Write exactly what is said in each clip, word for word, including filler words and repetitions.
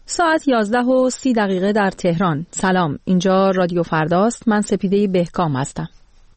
ساعت یازده و سی دقیقه در تهران. سلام، اینجا رادیو فرداست. من سپیده بهکام هستم.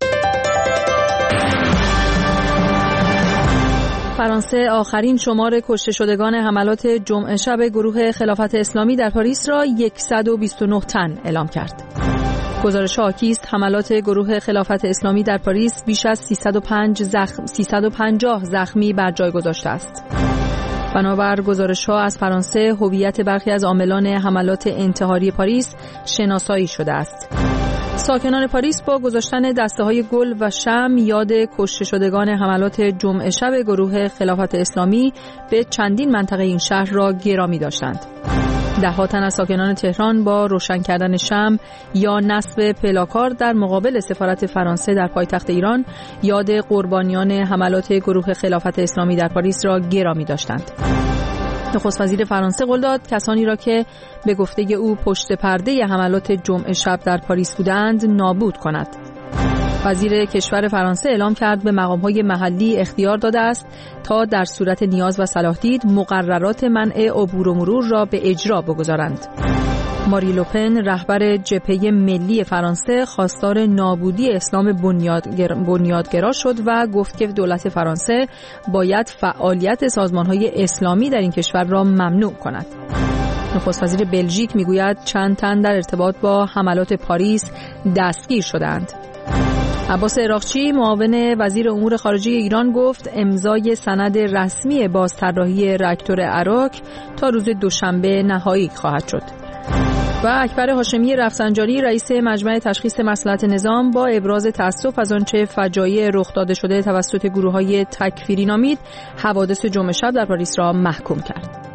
فرانسه آخرین شمار کشته شدگان حملات جمعه شب گروه خلافت اسلامی در پاریس را صد و بیست و نه تن اعلام کرد. گزارش حاکی است حملات گروه خلافت اسلامی در پاریس بیش از سیصد و پنج زخم سیصد و پنجاه زخمی بر جای گذاشته است. بنابر گزارش‌ها از فرانسه، هویت برخی از عاملان حملات انتحاری پاریس شناسایی شده است. ساکنان پاریس با گذاشتن دسته‌های گل و شمع یاد کشته شدگان حملات جمعه شب گروه خلافت اسلامی به چندین منطقه این شهر را گرامی داشتند. ده‌ها تن از ساکنان تهران با روشن کردن شمع یا نصب پلاکارد در مقابل سفارت فرانسه در پایتخت ایران یاد قربانیان حملات گروه خلافت اسلامی در پاریس را گرامی داشتند. نخست وزیر فرانسه قول داد کسانی را که به گفته او پشت پرده حملات جمعه شب در پاریس بودند نابود کند. وزیر کشور فرانسه اعلام کرد به مقام‌های محلی اختیار داده است تا در صورت نیاز و صلاح دید مقررات منع عبور و مرور را به اجرا بگذارند. ماری لوپن رهبر جبهه ملی فرانسه خواستار نابودی اسلام بنیادگر... بنیادگرا شد و گفت که دولت فرانسه باید فعالیت سازمان‌های اسلامی در این کشور را ممنوع کند. نخست وزیر بلژیک میگوید چند تن در ارتباط با حملات پاریس دستگیر شدند. عباس عراقچی معاون وزیر امور خارجه ایران گفت امضای سند رسمی بازطراحی راکتور اراک تا روز دوشنبه نهایی خواهد شد. و اکبر هاشمی رفسنجانی رئیس مجمع تشخیص مصلحت نظام با ابراز تأسف از آنچه فجایع رخ داده شده توسط گروه‌های تکفیری نامید، حوادث جمعه شب در پاریس را محکوم کرد.